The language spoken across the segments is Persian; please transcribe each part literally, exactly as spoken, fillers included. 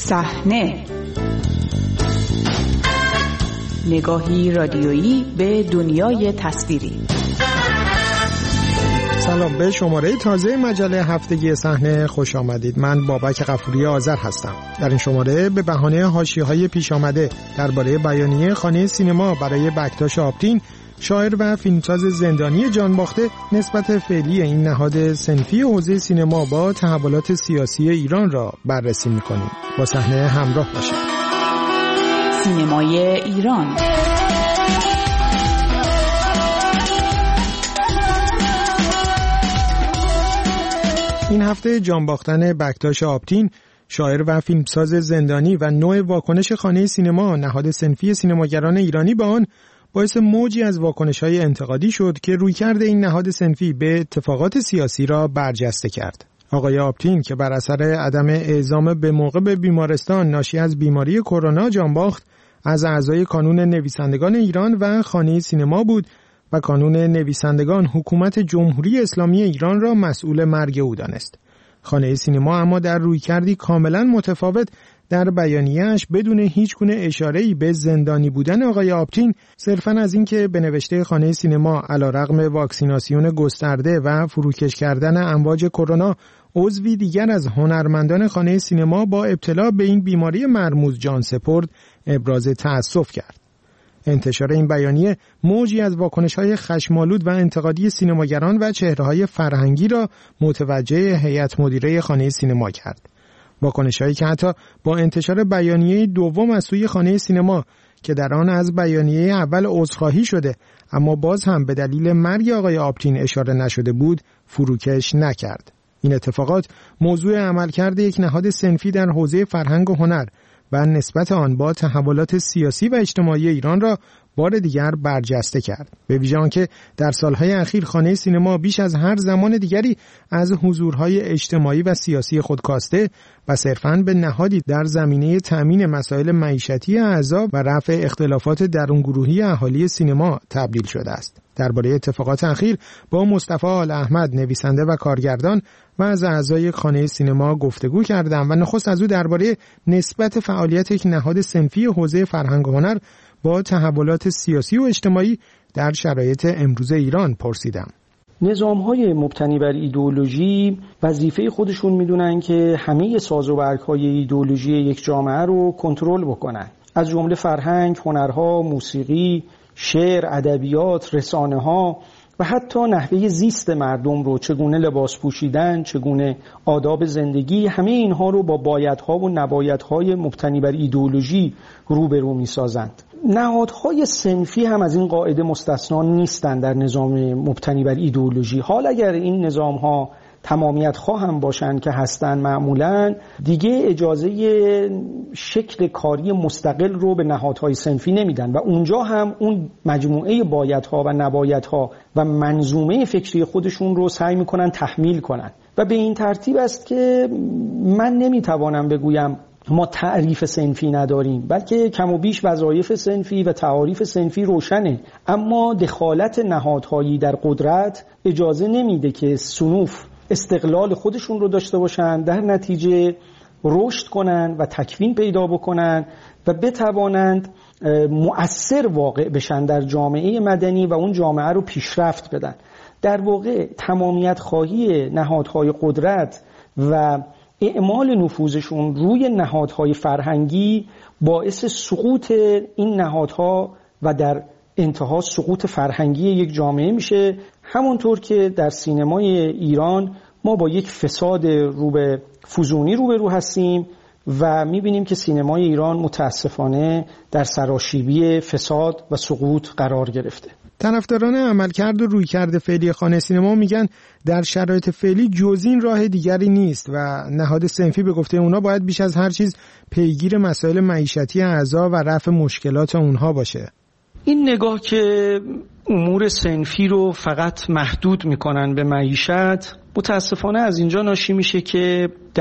صحنه، نگاهی رادیویی به دنیای تصویری. سلام، به شماره تازه مجله هفتگی صحنه خوش آمدید. من بابک غفوری آذر هستم. در این شماره به بهانه حاشیه‌های پیش آمده درباره بیانیه خانه سینما برای بکتاش آپتین، شاعر و فیلمساز زندانی جانباخته، نسبت فعلی این نهاد صنفی حوزه سینما با تحولات سیاسی ایران را بررسی می‌کنیم. با صحنه همراه باشید. سینمای ایران. این هفته جانباختن بکتاش آپتین، شاعر و فیلمساز زندانی و نوع واکنش خانه سینما، نهاد صنفی سینماگران ایرانی، با آن باعث موجی از واکنش‌های انتقادی شد که رویکرد این نهاد صنفی به اتفاقات سیاسی را برجسته کرد. آقای آپتین که بر اثر عدم اعزام به موقع به بیمارستان ناشی از بیماری کرونا جانباخت، از اعضای کانون نویسندگان ایران و خانه سینما بود و کانون نویسندگان حکومت جمهوری اسلامی ایران را مسئول مرگ او دانست. خانه سینما اما در رویکردی کاملا متفاوت در بیانیه‌اش بدون هیچ گونه اشاره‌ای به زندانی بودن آقای آپتین، صرفاً از اینکه به نوشته خانه سینما علیرغم واکسیناسیون گسترده و فروکش کردن امواج کرونا، عضوی دیگر از هنرمندان خانه سینما با ابتلا به این بیماری مرموز جان سپرد، ابراز تأسف کرد. انتشار این بیانیه موجی از واکنش‌های خشم‌آلود و انتقادی سینماگران و چهره‌های فرهنگی را متوجه هیئت مدیره خانه سینما کرد. واکنش‌هایی که حتی با انتشار بیانیه دوم از سوی خانه سینما که در آن از بیانیه اول عذرخواهی شده اما باز هم به دلیل مرگ آقای آپتین اشاره نشده بود، فروکش نکرد. این اتفاقات موضوع عملکرد یک نهاد صنفی در حوزه فرهنگ و هنر و نسبت آن با تحولات سیاسی و اجتماعی ایران را بار دیگر برجسته کرد. به ویژه آنکه در سالهای اخیر خانه سینما بیش از هر زمان دیگری از حضورهای اجتماعی و سیاسی خود کاسته و صرفاً به نهادی در زمینه تأمین مسائل معیشتی اعضا و رفع اختلافات درونگروهی اهالی سینما تبدیل شده است. درباره اتفاقات اخیر با مصطفی آل احمد، نویسنده و کارگردان و از اعضای خانه سینما گفتگو کردم و نخست از او درباره نسبت فعالیت یک نهاد صنفی حوزه فرهنگ و هنر با تحولات سیاسی و اجتماعی در شرایط امروز ایران پرسیدم. نظام‌های مبتنی بر ایدئولوژی وظیفه خودشون میدونن که همه سازوبرگ‌های ایدئولوژی یک جامعه رو کنترل بکنن، از جمله فرهنگ، هنرها، موسیقی، شعر، ادبیات، رسانه‌ها و حتی نحوه زیست مردم رو، چگونه لباس پوشیدن، چگونه آداب زندگی، همه اینها رو با بایدها و نبایدهای مبتنی بر ایدئولوژی روبرو می‌سازند. نهادهای صنفی هم از این قاعده مستثنا نیستند در نظام مبتنی بر ایدئولوژی. حال اگر این نظام‌ها تمامیت خواه هم باشند که هستند، معمولاً دیگه اجازه شکل کاری مستقل رو به نهادهای صنفی نمیدن و اونجا هم اون مجموعه بایدها و نبایدها و منظومه فکری خودشون رو سعی میکنن تحمیل کنن و به این ترتیب است که من نمیتوانم بگویم ما تعریف صنفی نداریم، بلکه کم و بیش وظایف صنفی و تعاریف صنفی روشنه، اما دخالت نهادهایی در قدرت اجازه نمیده که صنوف استقلال خودشون رو داشته باشن، در نتیجه رشد کنن و تکوین پیدا بکنن و بتوانند مؤثر واقع بشن در جامعه مدنی و اون جامعه رو پیشرفت بدن. در واقع تمامیت خواهی نهادهای قدرت و اعمال نفوذشون روی نهادهای فرهنگی باعث سقوط این نهادها و در انتها سقوط فرهنگی یک جامعه میشه. همونطور که در سینمای ایران ما با یک فساد رو به فزونی روبرو هستیم و میبینیم که سینمای ایران متاسفانه در سراشیبی فساد و سقوط قرار گرفته. طرفداران عملکرد و رویکرد فعلی خانه سینما میگن در شرایط فعلی جز این راه دیگری نیست و نهاد صنفی به گفته اونا باید بیش از هر چیز پیگیر مسائل معیشتی اعضا و رفع مشکلات اونها باشه. این نگاه که امور صنفی رو فقط محدود میکنن به معیشت، متاسفانه از اینجا ناشی میشه که در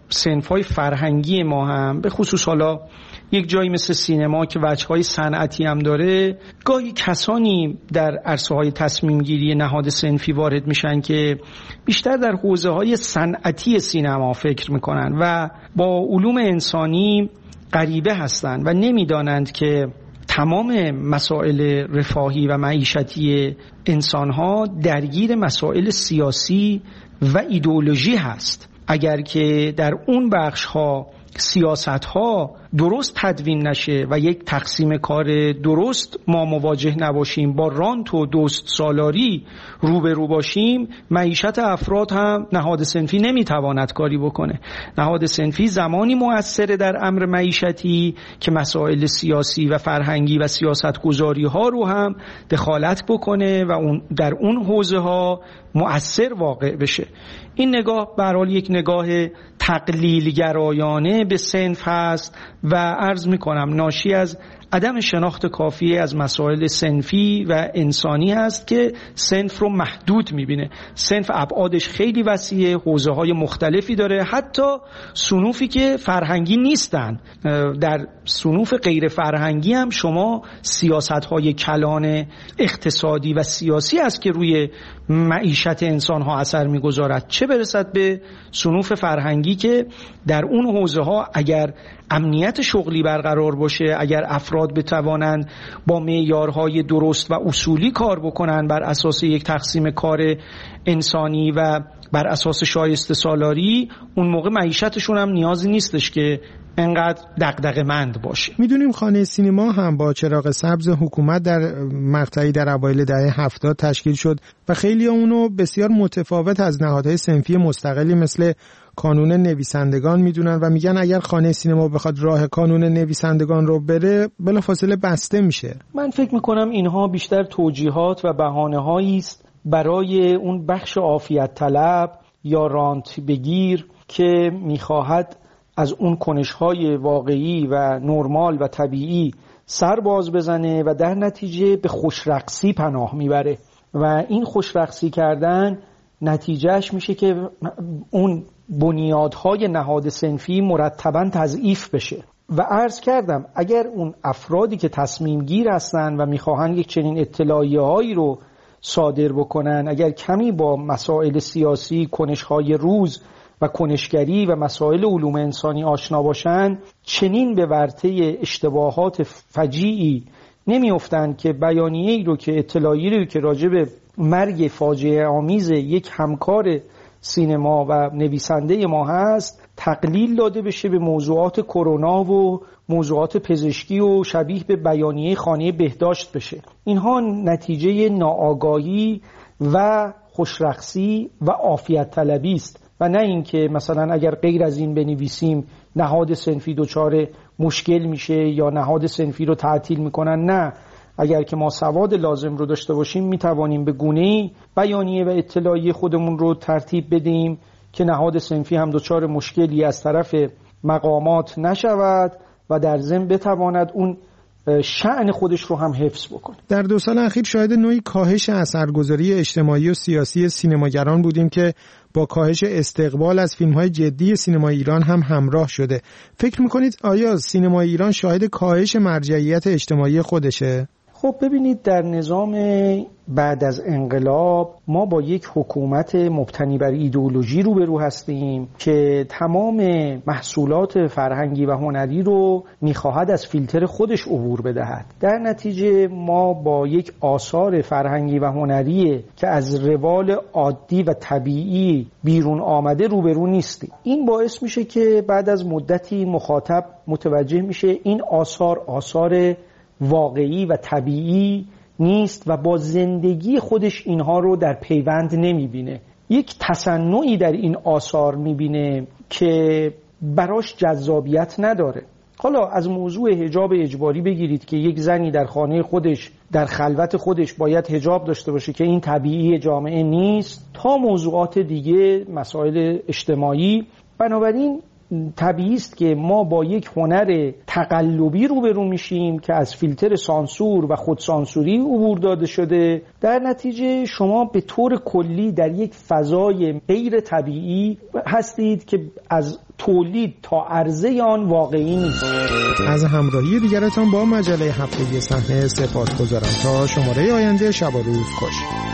صنف‌های فرهنگی ما هم به خصوص حالا یک جایی مثل سینما که وجه‌های صنعتی هم داره، گاهی کسانی در عرصه‌های تصمیم گیری نهاد صنفی وارد میشن که بیشتر در حوزه‌های صنعتی سینما فکر میکنن و با علوم انسانی غریبه هستند و نمیدانند که تمام مسائل رفاهی و معیشتی انسان‌ها درگیر مسائل سیاسی و ایدئولوژی هست. اگر که در اون بخش‌ها سیاست‌ها درست تدوین نشه و یک تقسیم کار درست ما مواجه نباشیم، با رانت و دوست سالاری روبرو باشیم، معیشت افراد هم نهاد صنفی نمیتواند کاری بکنه. نهاد صنفی زمانی مؤثره در امر معیشتی که مسائل سیاسی و فرهنگی و سیاستگذاری ها رو هم دخالت بکنه و اون در اون حوزه ها مؤثر واقع بشه. این نگاه به هر حال یک نگاه تقلیل گرایانه به صنف هست و عرض میکنم ناشی از عدم شناخت کافی از مسائل صنفی و انسانی هست که صنف رو محدود میبینه. صنف ابعادش خیلی وسیعه، حوزه های مختلفی داره، حتی صنوفی که فرهنگی نیستن. در صنوف غیر فرهنگی هم شما سیاست های کلان اقتصادی و سیاسی است که روی معیشت انسان ها اثر میگذارد، چه برسد به صنوف فرهنگی که در اون حوزه ها اگر امنیت شغلی برقرار باشه، اگر افراد بتوانند با معیارهای درست و اصولی کار بکنن بر اساس یک تقسیم کار انسانی و بر اساس شایسته سالاری، اون موقع معیشتشون هم نیازی نیستش که انقدر دغدغه‌مند باشه. میدونیم خانه سینما هم با چراغ سبز حکومت در مقطعی در اوایل دهه هفتاد تشکیل شد و خیلی اونو بسیار متفاوت از نهادهای صنفی مستقلی مثل کانون نویسندگان میدونن و میگن اگر خانه سینما بخواد راه کانون نویسندگان رو بره بلافاصله بسته میشه. من فکر میکنم اینها بیشتر توجیهات و بهانه‌هایی است برای اون بخش عافیت طلب یا رانت بگیر که میخواهد از اون کنش‌های واقعی و نرمال و طبیعی سر باز بزنه و در نتیجه به خوشرقصی پناه میبره و این خوشرقصی کردن نتیجهش میشه که اون بنیادهای نهاد صنفی مرتباً تضعیف بشه. و عرض کردم اگر اون افرادی که تصمیم گیر هستن و میخواهن یک چنین اطلاعیه هایی رو صادر بکنن، اگر کمی با مسائل سیاسی، کنش‌های روز و کنشگری و مسائل علوم انسانی آشنا باشن، چنین به ورطه اشتباهات فجیعی نمیافتند که بیانیه‌ای رو که اطلاعیه‌ای رو که راجع به مرگ فاجعه آمیز یک همکار سینما و نویسنده ما هست تقلیل داده بشه به موضوعات کرونا و موضوعات پزشکی و شبیه به بیانیه خانه بهداشت بشه. اینها نتیجه ناآگاهی و خوشرقصی و عافیت طلبی است و نه اینکه مثلا اگر غیر از این بنویسیم نهاد صنفی دچار مشکل میشه یا نهاد صنفی رو تعطیل میکنن. نه، اگر که ما سواد لازم رو داشته باشیم میتوانیم به گونه‌ای بیانیه و اطلاعیه خودمون رو ترتیب بدیم که نهاد صنفی هم دچار مشکلی از طرف مقامات نشود و در ضمن بتواند اون شأن خودش رو هم حفظ بکنه. در دو سال اخیر شاهد نوعی کاهش اثرگذاری اجتماعی و سیاسی سینماگران بودیم که با کاهش استقبال از فیلم‌های جدی سینما ایران هم همراه شده. فکر می‌کنید آیا سینما ایران شاهد کاهش مرجعیت اجتماعی خودشه؟ خب ببینید، در نظام بعد از انقلاب ما با یک حکومت مبتنی بر ایدئولوژی روبرو هستیم که تمام محصولات فرهنگی و هنری رو میخواهد از فیلتر خودش عبور بدهد. در نتیجه ما با یک آثار فرهنگی و هنری که از روال عادی و طبیعی بیرون آمده روبرو نیستیم. این باعث میشه که بعد از مدتی مخاطب متوجه میشه این آثار آثار واقعی و طبیعی نیست و با زندگی خودش اینها رو در پیوند نمیبینه. یک تصنعی در این آثار میبینه که براش جذابیت نداره. حالا از موضوع حجاب اجباری بگیرید که یک زنی در خانه خودش در خلوت خودش باید حجاب داشته باشه که این طبیعی جامعه نیست، تا موضوعات دیگه، مسائل اجتماعی. بنابراین طبیعی است که ما با یک هنر تقلبی روبرو میشیم که از فیلتر سانسور و خودسانسوری عبور داده شده. در نتیجه شما به طور کلی در یک فضای غیر طبیعی هستید که از تولید تا عرضه آن واقعی نیست. از همراهی دیگرتان با مجله هفتگی صحنه سپاسگزارم. تا شماره آینده، شب و روز خوش.